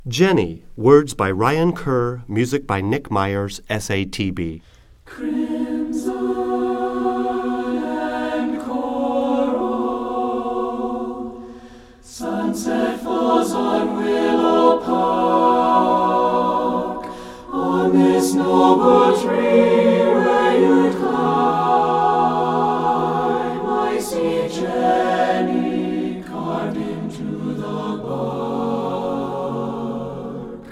Jenny, words by Ryan Kerr, music by Nick Myers, SATB. Crimson and coral, sunset falls on Willow Park, on this noble tree where you'd climb. I see Jenny carved into the bark,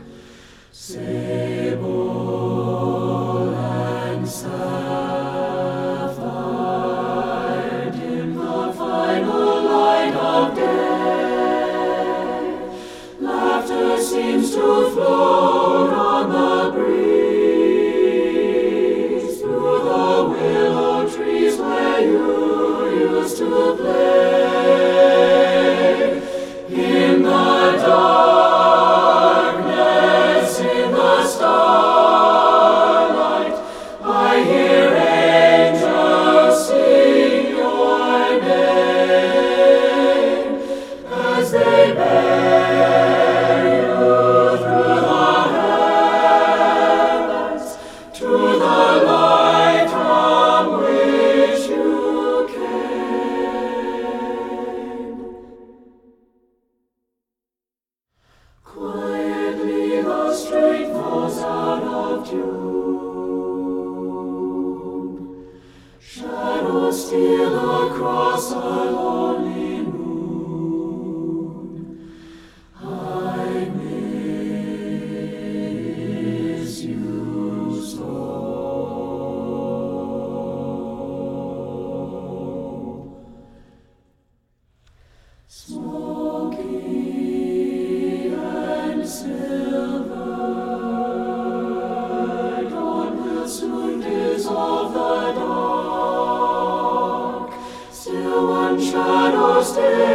sable and sapphire dim the final light of day. Laughter seems to float on the breeze through the willow trees where you used to play. In the darkness, in the starlight, I hear angels sing your name as they bear you through the heavens to the light from which you came. Quietly the strait falls out of June. Shadows steal across a lonely moon. I miss you so. Smoky and silver, dawn will soon dissolve the dark. Still one shadow stays.